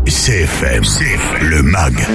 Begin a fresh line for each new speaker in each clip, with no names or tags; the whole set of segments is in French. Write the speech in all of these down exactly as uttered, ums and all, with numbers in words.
C F M, C F M, le M A G,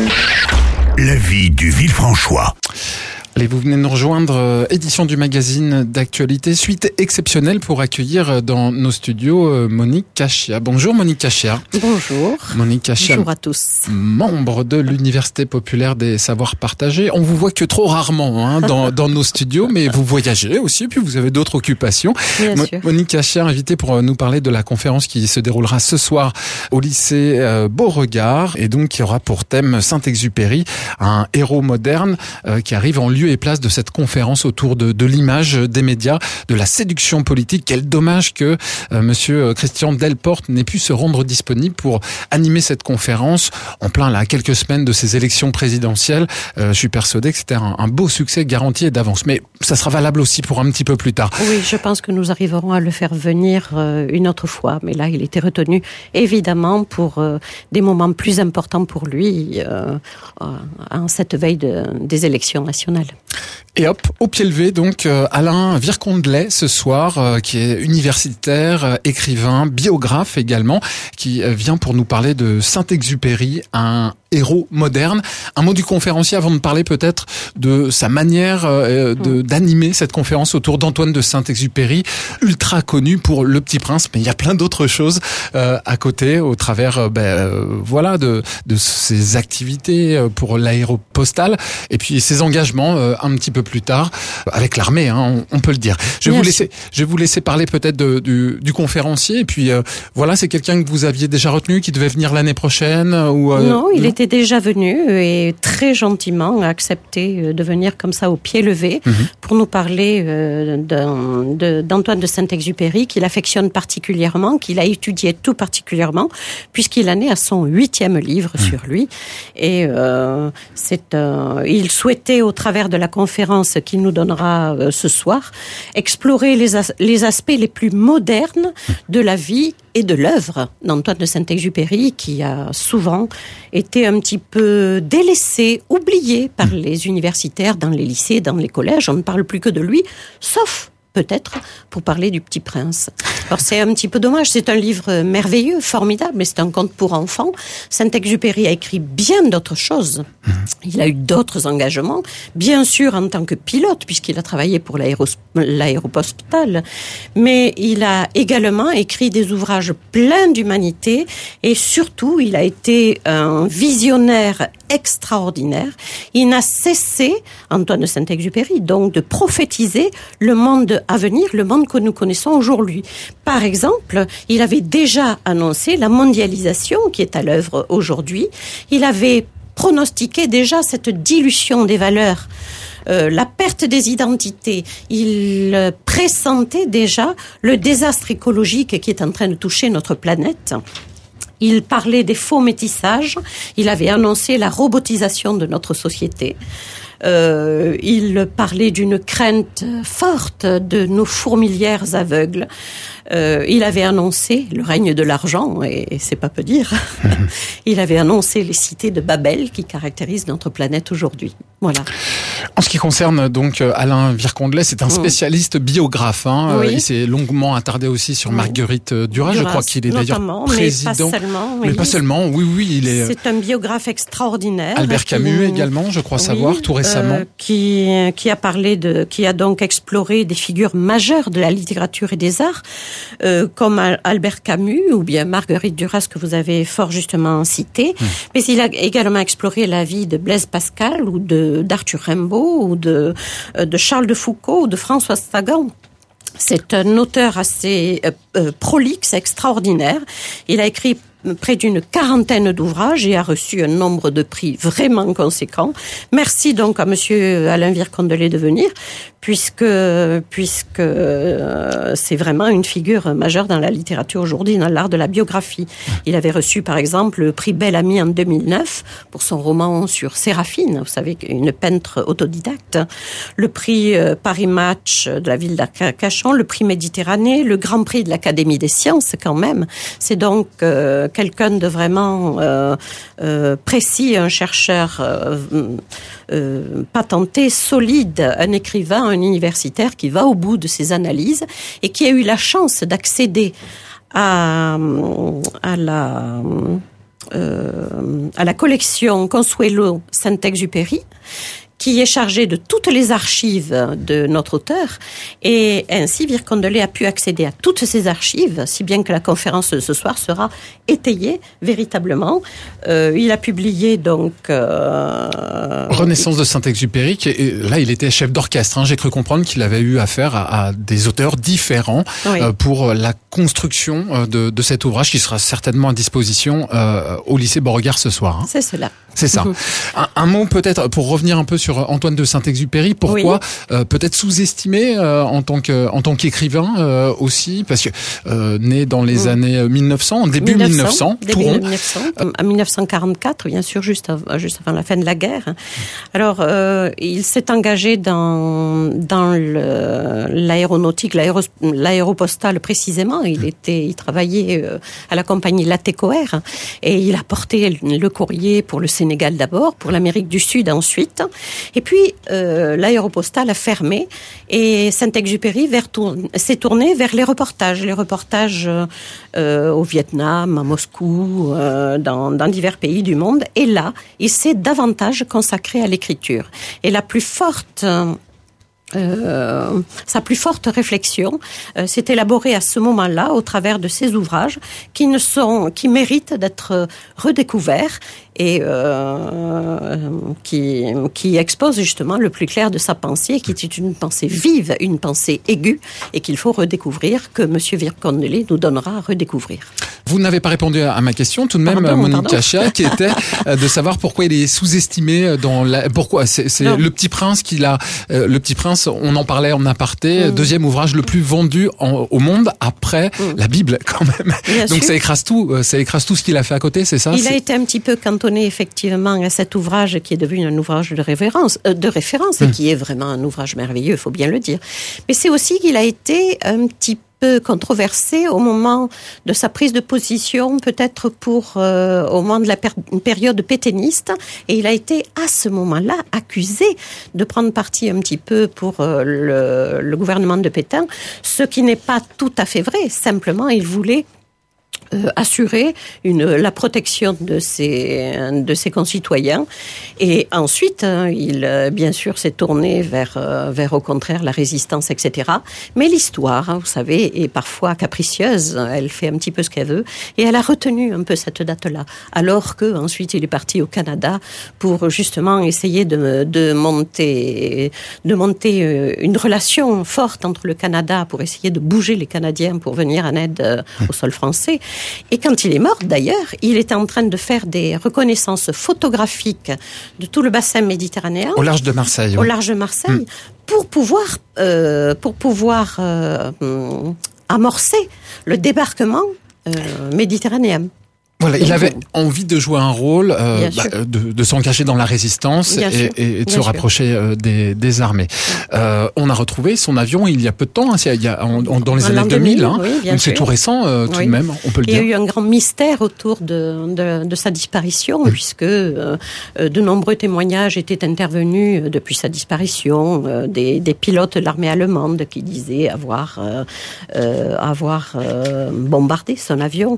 la vie du Villefranchois.
Allez, vous venez de nous rejoindre, euh, édition du magazine d'actualité, suite exceptionnelle pour accueillir dans nos studios euh, Monique Cachia. Bonjour Monique Cachia.
Bonjour.
Monique Cachia.
Bonjour à tous.
Membre de l'Université populaire des savoirs partagés. On vous voit que trop rarement hein, dans, dans nos studios, mais vous voyagez aussi, puis vous avez d'autres occupations.
Bien
Mo-
sûr.
Monique Cachia, invitée pour nous parler de la conférence qui se déroulera ce soir au lycée euh, Beauregard, et donc qui aura pour thème Saint-Exupéry, un héros moderne euh, qui arrive en lieu et place de cette conférence autour de, de l'image des médias, de la séduction politique. Quel dommage que euh, monsieur Christian Delporte n'ait pu se rendre disponible pour animer cette conférence en plein là, à quelques semaines de ces élections présidentielles. Euh, je suis persuadé que c'était un, un beau succès garanti et d'avance. Mais ça sera valable aussi pour un petit peu plus tard.
Oui, je pense que nous arriverons à le faire venir euh, une autre fois. Mais là, il était retenu évidemment pour euh, des moments plus importants pour lui euh, euh, en cette veille de, des élections nationales.
Et hop, au pied levé, donc, euh, Alain Vircondelet, ce soir, euh, qui est universitaire, euh, écrivain, biographe également, qui euh, vient pour nous parler de Saint-Exupéry, un héros moderne. Un mot du conférencier avant de parler peut-être de sa manière euh, de, d'animer cette conférence autour d'Antoine de Saint-Exupéry, ultra connu pour Le Petit Prince, mais il y a plein d'autres choses euh, à côté, au travers euh, ben, euh, voilà, de, de ses activités euh, pour l'aéropostale, et puis ses engagements euh, un petit peu plus tard, avec l'armée, hein, on, on peut le dire. Je vais, vous laisser, je vais vous laisser parler peut-être de, du, du conférencier, et puis euh, voilà, c'est quelqu'un que vous aviez déjà retenu, qui devait venir l'année prochaine ou, euh,
Non, il
non
était déjà venu et très gentiment a accepté de venir comme ça au pied levé mmh. pour nous parler euh, d'un, de, d'Antoine de Saint-Exupéry, qu'il affectionne particulièrement, qu'il a étudié tout particulièrement, puisqu'il en est à son huitième livre mmh. sur lui. Et euh, c'est, euh, il souhaitait, au travers de la conférence qu'il nous donnera euh, ce soir, explorer les, as- les aspects les plus modernes de la vie et de l'œuvre d'Antoine de Saint-Exupéry, qui a souvent été un petit peu délaissé, oublié par les universitaires dans les lycées, dans les collèges. On ne parle plus que de lui, sauf peut-être pour parler du Petit Prince. Alors c'est un petit peu dommage, c'est un livre merveilleux, formidable, mais c'est un conte pour enfants. Saint-Exupéry a écrit bien d'autres choses. Il a eu d'autres engagements, bien sûr en tant que pilote, puisqu'il a travaillé pour l'aéros- l'aéropostale, mais il a également écrit des ouvrages pleins d'humanité, et surtout, il a été un visionnaire extraordinaire. Il n'a cessé, Antoine de Saint-Exupéry, donc de prophétiser le monde à venir, le monde que nous connaissons aujourd'hui. Par exemple, il avait déjà annoncé la mondialisation qui est à l'œuvre aujourd'hui. Il avait pronostiqué déjà cette dilution des valeurs, euh, la perte des identités. Il euh, pressentait déjà le désastre écologique qui est en train de toucher notre planète. Il parlait des faux métissages. Il avait annoncé la robotisation de notre société. Euh, il parlait d'une crainte forte de nos fourmilières aveugles. Euh, il avait annoncé le règne de l'argent, et, et c'est pas peu dire. Il avait annoncé les cités de Babel qui caractérisent notre planète aujourd'hui. Voilà.
En ce qui concerne donc Alain Vircondelet, c'est un spécialiste biographe. Hein.
Oui.
Il s'est longuement attardé aussi sur Marguerite Duras. Duras. Je crois qu'il est d'ailleurs président.
Mais pas seulement.
Mais
oui.
pas seulement. Oui, oui, il est.
C'est un biographe extraordinaire.
Albert Camus qui... également, je crois oui, savoir, tout récemment. Euh,
qui qui a parlé de, qui a donc exploré des figures majeures de la littérature et des arts, euh, comme Albert Camus ou bien Marguerite Duras que vous avez fort justement cité. Mmh. Mais il a également exploré la vie de Blaise Pascal ou de d'Arthur Rimbaud ou de de Charles de Foucault ou de François Sagan. C'est un auteur assez euh, euh, prolixe, extraordinaire. Il a écrit près d'une quarantaine d'ouvrages et a reçu un nombre de prix vraiment conséquent. Merci donc à monsieur Alain Vircondelet de venir, puisque puisque euh, c'est vraiment une figure majeure dans la littérature aujourd'hui, dans l'art de la biographie. Il avait reçu par exemple le prix Bel-Ami en deux mille neuf pour son roman sur Séraphine, vous savez, une peintre autodidacte, le prix euh, Paris Match de la ville d'Arcachon, le prix Méditerranée, le grand prix de l'Académie des sciences quand même. C'est donc euh, quelqu'un de vraiment euh, euh, précis, un chercheur euh, euh, patenté, solide, un écrivain, un universitaire qui va au bout de ses analyses et qui a eu la chance d'accéder à, à la... Euh, à la collection Consuelo Saint-Exupéry, qui est chargé de toutes les archives de notre auteur. Et ainsi, Vircondelet a pu accéder à toutes ces archives, si bien que la conférence de ce soir sera étayée véritablement. Euh, il a publié donc... Euh,
Renaissance de Saint-Exupéry, et là il était chef d'orchestre. Hein. J'ai cru comprendre qu'il avait eu affaire à, à des auteurs différents oui. euh, pour la construction de, de cet ouvrage qui sera certainement à disposition euh, au lycée Beauregard ce soir. Hein.
C'est cela.
C'est ça. un, un mot peut-être pour revenir un peu sur Antoine de Saint-Exupéry. Pourquoi oui. euh, peut-être sous-estimé euh, en tant que en tant qu'écrivain euh, aussi, parce que euh, né dans les mmh. années mille neuf cents, début mille neuf cents,
début mille neuf cents, euh, en mille neuf cent quarante-quatre, bien sûr, juste avant, juste avant la fin de la guerre. Alors, euh, il s'est engagé dans dans le, l'aéronautique, l'aéro, l'aéropostale précisément. Il était, il travaillait euh, à la compagnie Latécoère et il a porté le courrier pour le Sénégal d'abord, pour l'Amérique du Sud ensuite. Et puis, euh, l'aéropostale a fermé et Saint-Exupéry vers tour... s'est tourné vers les reportages. Les reportages euh, au Vietnam, à Moscou, euh, dans, dans divers pays du monde. Et là, il s'est davantage consacré à l'écriture. Et la plus forte... Euh, sa plus forte réflexion euh, s'est élaborée à ce moment-là au travers de ses ouvrages qui ne sont, qui méritent d'être redécouverts et euh, qui qui expose justement le plus clair de sa pensée, qui est une pensée vive, une pensée aiguë, et qu'il faut redécouvrir, que Monsieur Vircondelet nous donnera à redécouvrir.
Vous n'avez pas répondu à ma question, tout de même, pardon, Monique Cachia, qui était de savoir pourquoi il est sous-estimé dans la. Pourquoi c'est, c'est Le Petit Prince qu'il a. Euh, le Petit Prince, on en parlait en aparté, mmh. deuxième ouvrage le plus vendu en, au monde après mmh. la Bible, quand même. Bien Donc sûr. ça écrase tout, ça écrase tout ce qu'il a fait à côté, c'est ça?
Il
c'est...
a été un petit peu cantonné effectivement à cet ouvrage qui est devenu un ouvrage de référence, euh, de référence, mmh. et qui est vraiment un ouvrage merveilleux, il faut bien le dire. Mais c'est aussi qu'il a été un petit peu peu controversé au moment de sa prise de position, peut-être pour euh, au moment de la per- période pétainiste, et il a été à ce moment-là accusé de prendre parti un petit peu pour euh, le, le gouvernement de Pétain, ce qui n'est pas tout à fait vrai. Simplement, il voulait Euh, assurer une, la protection de ses, de ses concitoyens. Et ensuite, hein, il, euh, bien sûr, s'est tourné vers, euh, vers, au contraire, la résistance, et cetera. Mais l'histoire, hein, vous savez, est parfois capricieuse. Elle fait un petit peu ce qu'elle veut. Et elle a retenu un peu cette date-là. Alors que, ensuite, il est parti au Canada pour, justement, essayer de, de monter, de monter une relation forte entre le Canada pour essayer de bouger les Canadiens pour venir en aide euh, au sol français. Et quand il est mort, d'ailleurs, il était en train de faire des reconnaissances photographiques de tout le bassin méditerranéen.
Au large de Marseille.
Au
oui.
large de Marseille, mmh. pour pouvoir, euh, pour pouvoir euh, amorcer le débarquement euh, méditerranéen.
Voilà, il avait envie de jouer un rôle, euh, bah, de, de s'engager dans la résistance et, et, et de se sûr. rapprocher euh, des, des armées. Euh, on a retrouvé son avion il y a peu de temps, hein, il y a, en, en, dans les en années deux mille, hein, oui, donc c'est tout récent euh, tout oui. de même, on peut le
il
dire.
Il y a eu un grand mystère autour de, de, de sa disparition, mmh. puisque euh, de nombreux témoignages étaient intervenus depuis sa disparition, euh, des, des pilotes de l'armée allemande qui disaient avoir, euh, euh, avoir euh, bombardé son avion,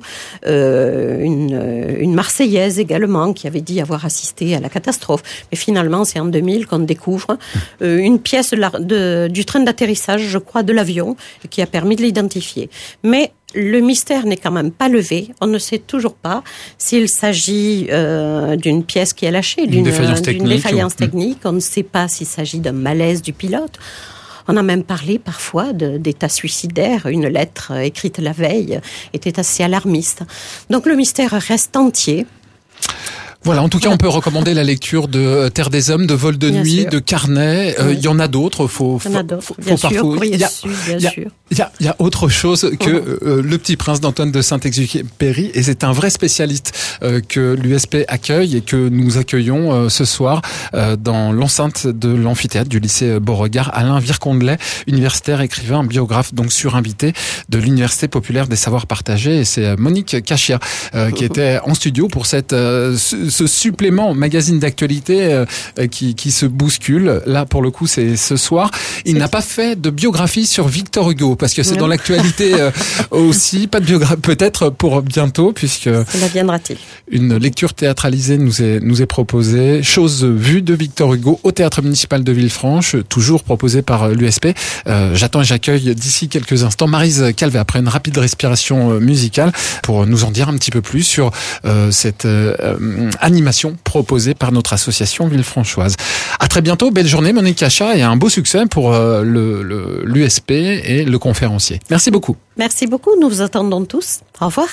euh, Une, une Marseillaise également qui avait dit avoir assisté à la catastrophe. Mais finalement, c'est en deux mille qu'on découvre euh, une pièce de la, de, du train d'atterrissage, je crois, de l'avion, qui a permis de l'identifier. Mais le mystère n'est quand même pas levé. On ne sait toujours pas s'il s'agit euh, d'une pièce qui est lâchée, d'une,
une défaillance
d'une
technique.
Défaillance
ou...
technique. On ne sait pas s'il s'agit d'un malaise du pilote. On a même parlé parfois de, d'état suicidaire. Une lettre écrite la veille était assez alarmiste. Donc le mystère reste entier.
Voilà, en tout cas, on peut recommander la lecture de Terre des Hommes, de Vol de bien nuit, sûr. de Carnet. Il euh, oui. y en a d'autres. Faut,
il y en a d'autres,
faut,
bien
faut
sûr.
Il y a,
Sud, bien
y a,
sûr.
Il y a, il y a autre chose que euh, Le Petit Prince d'Antoine de Saint-Exupéry, et c'est un vrai spécialiste euh, que l'U S P accueille et que nous accueillons euh, ce soir euh, dans l'enceinte de l'amphithéâtre du lycée Beauregard. Alain Vircondelet, universitaire, écrivain, biographe, donc surinvité de l'Université populaire des savoirs partagés. Et c'est Monique Cachia euh, qui était en studio pour cette euh, ce supplément magazine d'actualité euh, qui, qui se bouscule. Là, pour le coup, c'est ce soir. Il c'est n'a qui... pas fait de biographie sur Victor Hugo, parce que c'est non. dans l'actualité euh, aussi. Pas de biographie, peut-être pour bientôt, puisque
cela viendra-t-il.
Une lecture théâtralisée nous est, nous est proposée. Chose vue de Victor Hugo au Théâtre municipal de Villefranche, toujours proposé par l'U S P. Euh, j'attends et j'accueille d'ici quelques instants Maryse Calvet, après une rapide respiration musicale, pour nous en dire un petit peu plus sur euh, cette euh, animation proposée par notre association villefranchoise. À très bientôt, belle journée Monique Cachat, et un beau succès pour euh, le, le, l'U S P et le conférencier. Merci beaucoup.
Merci beaucoup, nous vous attendons tous. Au revoir.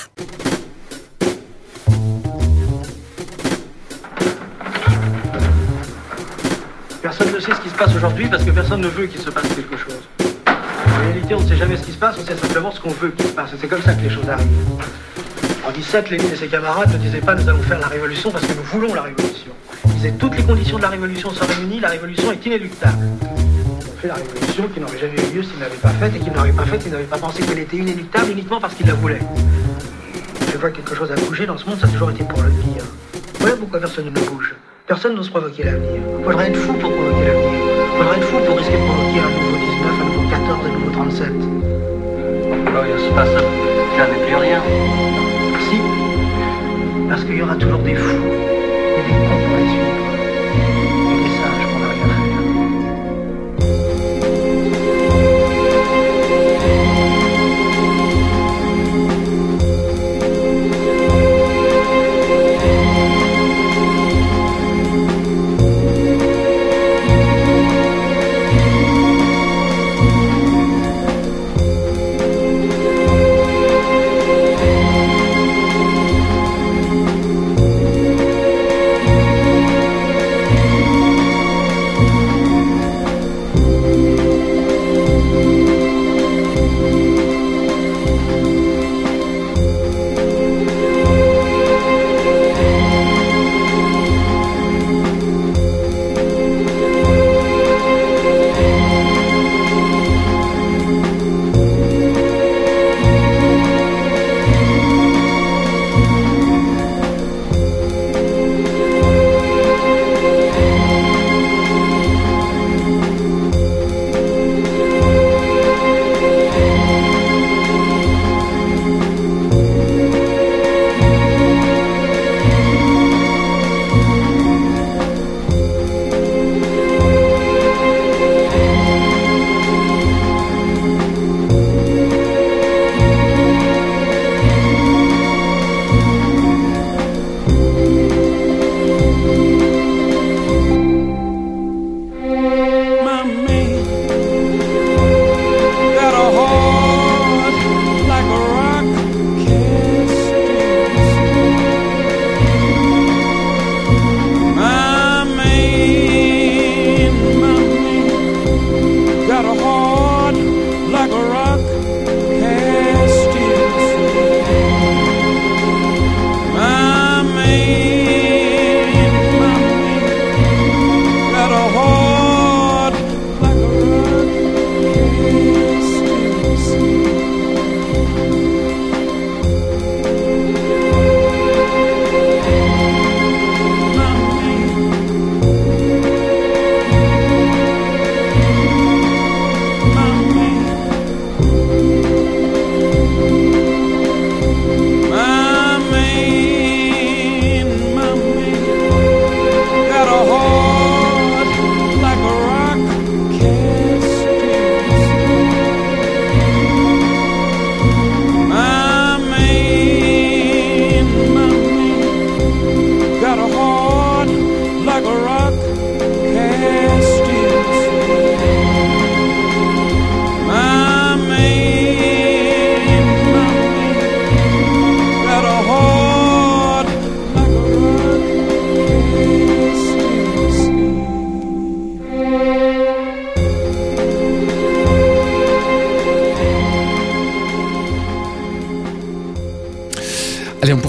Personne ne sait ce qui se passe aujourd'hui parce que personne ne veut qu'il se passe quelque chose. En réalité, on ne sait jamais ce qui se passe, on sait simplement ce qu'on veut qu'il se passe. Et c'est comme ça que les choses arrivent. En dix-sept, Lénine et ses camarades ne disaient pas « nous allons faire la révolution parce que nous voulons la révolution ». Ils disaient « toutes les conditions de la révolution sont réunies, la révolution est inéluctable ». Ils ont fait la révolution qui n'aurait jamais eu lieu s'ils ne l'avaient pas faite, et qu'ils n'auraient pas faite, ils n'avaient pas pensé qu'elle était inéluctable uniquement parce qu'ils la voulaient. Je vois que quelque chose a bougé dans ce monde, ça a toujours été pour le pire. Voilà pourquoi personne ne bouge. Personne n'ose provoquer l'avenir. Il faudrait être fou pour provoquer l'avenir. Il faudrait être fou pour risquer de provoquer un nouveau dix-neuf, un nouveau quatorze, un nouveau trente-sept.
Oh, il ne se passe jamais plus rien.
Si. Parce qu'il y aura toujours des fous et des cons pour les suivre. Et des sages qu'on n'a rien à faire.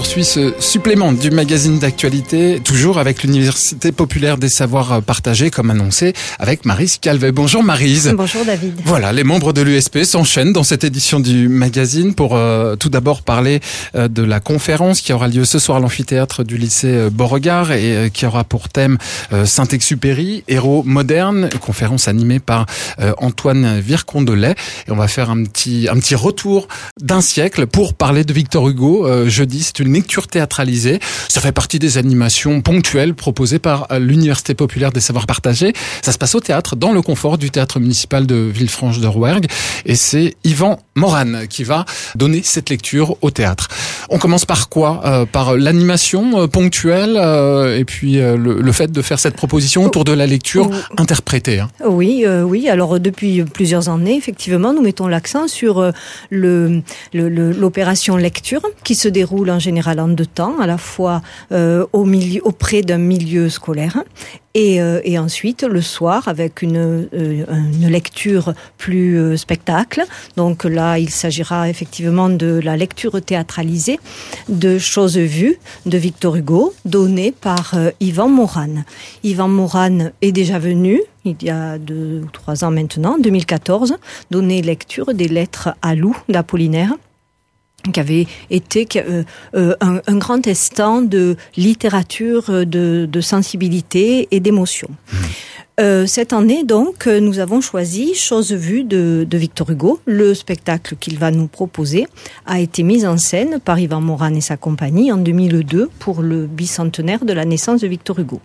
poursuit ce supplément du magazine d'actualité, toujours avec l'Université populaire des savoirs partagés, comme annoncé, avec Maryse Calvet. Bonjour Maryse.
Bonjour David.
Voilà, les membres de l'U S P s'enchaînent dans cette édition du magazine pour euh, tout d'abord parler euh, de la conférence qui aura lieu ce soir à l'amphithéâtre du lycée Beauregard et euh, qui aura pour thème euh, Saint-Exupéry, héros moderne, conférence animée par euh, Antoine Vircondelet. Et on va faire un petit un petit retour d'un siècle pour parler de Victor Hugo. Euh, jeudi, c'est une lecture théâtralisée. Ça fait partie des animations ponctuelles proposées par l'Université populaire des savoirs partagés. Ça se passe au théâtre, dans le confort du théâtre municipal de Villefranche-de-Rouergue. Et c'est Yvan Morane qui va donner cette lecture au théâtre. On commence par quoi ? euh, Par l'animation euh, ponctuelle euh, et puis euh, le, le fait de faire cette proposition autour de la lecture interprétée. Hein.
Oui, euh, oui. Alors depuis plusieurs années, effectivement, nous mettons l'accent sur euh, le, le, le l'opération lecture qui se déroule en général en deux temps, à la fois euh, au milieu, auprès d'un milieu scolaire et, euh, et ensuite le soir avec une, euh, une lecture plus euh, spectacle. Donc là, il s'agira effectivement de la lecture théâtralisée de Choses vues de Victor Hugo, donnée par euh, Yvan Morane. Yvan Morane est déjà venu il y a deux ou trois ans maintenant, deux mille quatorze, donner lecture des Lettres à Lou d'Apollinaire, qui avait été euh, euh, un, un grand instant de littérature, de, de sensibilité et d'émotion. Mmh. Euh, cette année, donc, nous avons choisi Choses vues de, de Victor Hugo. Le spectacle qu'il va nous proposer a été mis en scène par Yvan Morane et sa compagnie en deux mille deux pour le bicentenaire de la naissance de Victor Hugo.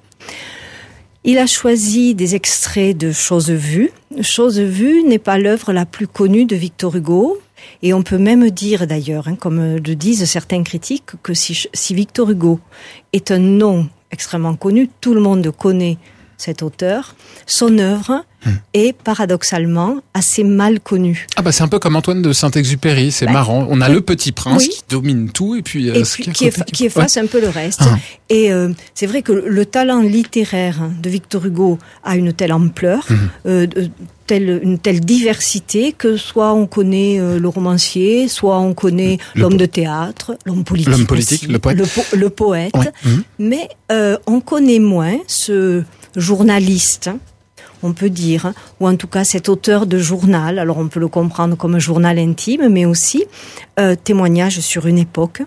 Il a choisi des extraits de Choses vues. Choses vues n'est pas l'œuvre la plus connue de Victor Hugo. Et on peut même dire d'ailleurs, hein, comme le disent certains critiques, que si, si Victor Hugo est un nom extrêmement connu, tout le monde connaît cet auteur, son œuvre mmh. est paradoxalement assez mal connue.
Ah bah c'est un peu comme Antoine de Saint-Exupéry, c'est bah, marrant. On a oui. le Petit Prince oui. qui domine tout et puis,
et
euh,
puis qui, qui, effa- qui efface ouais. un peu le reste. Ah. Et euh, c'est vrai que le talent littéraire de Victor Hugo a une telle ampleur, mmh. euh, telle, une telle diversité que soit on connaît euh, le romancier, soit on connaît le l'homme po- de théâtre, l'homme politique,
l'homme politique,
aussi,
le poète,
le, po- le poète.
Ouais. Mmh.
Mais euh, on connaît moins ce journaliste, on peut dire, ou en tout cas cet auteur de journal. Alors on peut le comprendre comme un journal intime, mais aussi euh, témoignage sur une époque.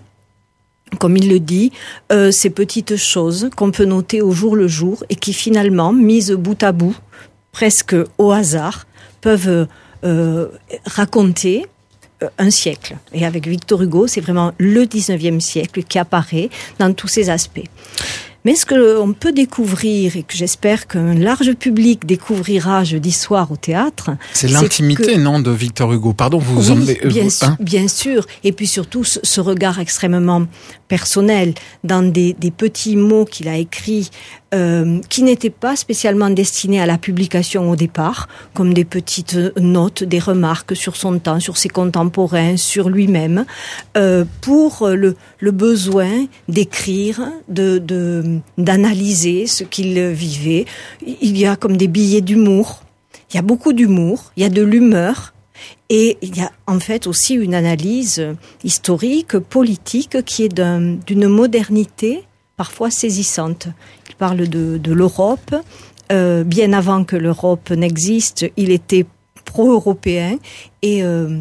Comme il le dit, euh, ces petites choses qu'on peut noter au jour le jour et qui finalement, mises bout à bout, presque au hasard, peuvent euh, raconter un siècle. Et avec Victor Hugo, c'est vraiment le dix-neuvième siècle qui apparaît dans tous ses aspects. Mais ce qu'on peut découvrir, et que j'espère qu'un large public découvrira jeudi soir au théâtre...
C'est, c'est l'intimité, que... non, de Victor Hugo. Pardon, vous vous
oui,
en...
bien,
hein
bien sûr. Et puis surtout, ce, ce regard extrêmement personnel dans des, des petits mots qu'il a écrits euh, qui n'étaient pas spécialement destinés à la publication au départ, comme des petites notes, des remarques sur son temps, sur ses contemporains, sur lui-même, euh, pour le, le besoin d'écrire, de... de d'analyser ce qu'il vivait. Il y a comme des billets d'humour. Il y a beaucoup d'humour, il y a de l'humeur et il y a en fait aussi une analyse historique, politique qui est d'un, d'une modernité parfois saisissante. Il parle de, de l'Europe. Euh, bien avant que l'Europe n'existe, il était pro-européen et euh,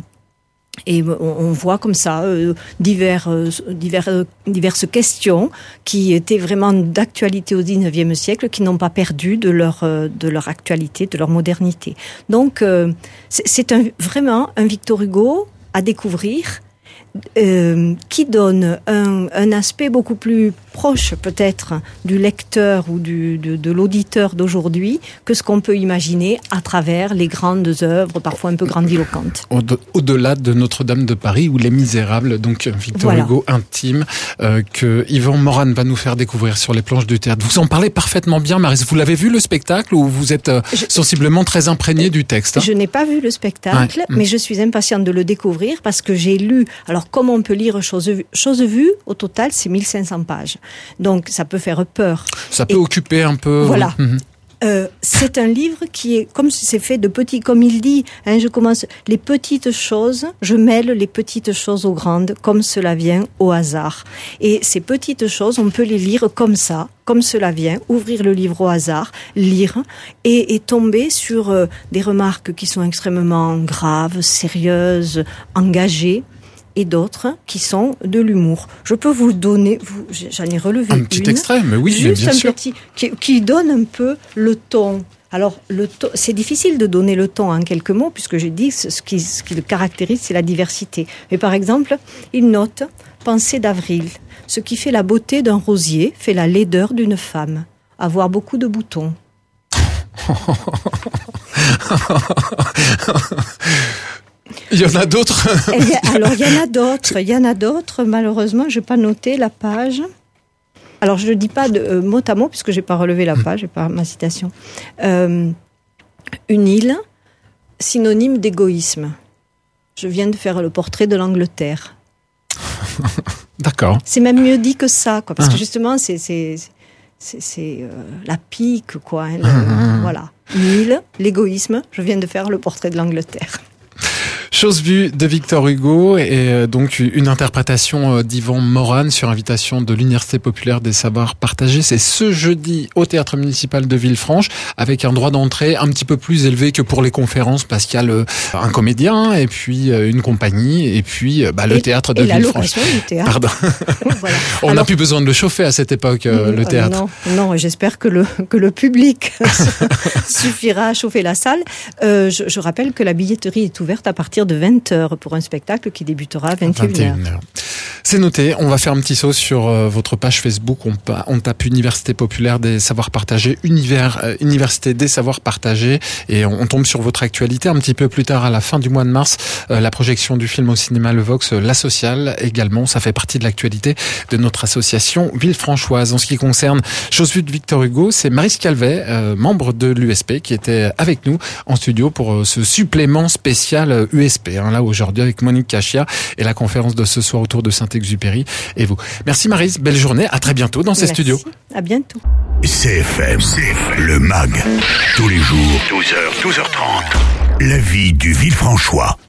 Et on voit comme ça euh, divers, euh, divers, euh, diverses questions qui étaient vraiment d'actualité au dix-neuvième siècle, qui n'ont pas perdu de leur, euh, de leur actualité, de leur modernité. Donc, euh, c'est, c'est un, vraiment un Victor Hugo à découvrir, euh, qui donne un, un aspect beaucoup plus proche peut-être du lecteur ou du, de, de l'auditeur d'aujourd'hui que ce qu'on peut imaginer à travers les grandes œuvres, parfois un peu grandiloquentes.
Au- Au-delà de Notre-Dame de Paris ou Les Misérables, donc Victor voilà. Hugo intime, euh, que Yvan Morane va nous faire découvrir sur les planches du théâtre. Vous en parlez parfaitement bien, Maryse. Vous l'avez vu le spectacle ou vous êtes euh, je, sensiblement très imprégné du texte hein?
Je n'ai pas vu le spectacle, ouais. mais mmh. je suis impatiente de le découvrir parce que j'ai lu... Alors, comme on peut lire Choses vues, Choses vues, au total, c'est mille cinq cents pages. Donc, ça peut faire peur.
Ça peut
Et,
occuper un peu...
Voilà.
Mmh.
Euh, c'est un livre qui est, comme c'est fait de petits, comme il dit, hein, je commence les petites choses, je mêle les petites choses aux grandes, comme cela vient au hasard. Et ces petites choses, on peut les lire comme ça, comme cela vient, ouvrir le livre au hasard, lire, et, et tomber sur euh, des remarques qui sont extrêmement graves, sérieuses, engagées, et d'autres qui sont de l'humour. Je peux vous donner, vous, j'en ai relevé
un
une. Un
petit extrait, mais oui,
juste
bien
un
sûr.
Petit, qui, qui donne un peu le ton. Alors, le ton, c'est difficile de donner le ton en quelques mots, puisque je dis ce qui, ce qui le caractérise, c'est la diversité. Mais par exemple, il note « Pensée d'avril. Ce qui fait la beauté d'un rosier fait la laideur d'une femme. Avoir beaucoup de boutons. »
Il y en a d'autres.
Alors, il y en a d'autres. Il y en a d'autres. Malheureusement, je n'ai pas noté la page. Alors, je ne le dis pas de, euh, mot à mot, puisque je n'ai pas relevé la page, je n'ai pas ma citation. Euh, une île, synonyme d'égoïsme. Je viens de faire le portrait de l'Angleterre.
D'accord.
C'est même mieux dit que ça, quoi, parce
ah.
que justement, c'est, c'est, c'est, c'est euh, la pique, quoi. Hein, le, ah. Voilà. Une île, l'égoïsme. Je viens de faire le portrait de l'Angleterre.
Chose vue de Victor Hugo et donc une interprétation d'Yvan Morane sur invitation de l'Université populaire des savoirs partagés. C'est ce jeudi au Théâtre municipal de Villefranche avec un droit d'entrée un petit peu plus élevé que pour les conférences parce qu'il y a le, un comédien et puis une compagnie et puis bah, le
et,
théâtre de
et
Villefranche.
La location du théâtre.
Pardon.
Voilà.
On n'a
Alors,
plus besoin de le chauffer à cette époque, euh, le théâtre.
Non, non, j'espère que le, que le public suffira à chauffer la salle. Euh, je, je rappelle que la billetterie est ouverte à partir de vingt heures pour un spectacle qui débutera à vingt et une heures.
C'est noté. On va faire un petit saut sur euh, votre page Facebook. On, on tape Université populaire des savoirs partagés, univers, euh, Université des savoirs partagés, et on, on tombe sur votre actualité. Un petit peu plus tard, à la fin du mois de mars, euh, la projection du film au cinéma Le Vox, euh, La Sociale également. Ça fait partie de l'actualité de notre association Villefranchoise. En ce qui concerne Chose vue de Victor Hugo, c'est Maryse Calvet, euh, membre de l'U S P, qui était avec nous en studio pour euh, ce supplément spécial euh, U S P. Hein, là aujourd'hui avec Monique Cachia et la conférence de ce soir autour de Saint-Exupéry et vous. Merci Maryse, belle journée, à très bientôt dans ces
Merci.
studios.
À bientôt.
C F M, C F M, le M A G, tous les jours, douze heures, douze heures trente. La vie du Villefranchois.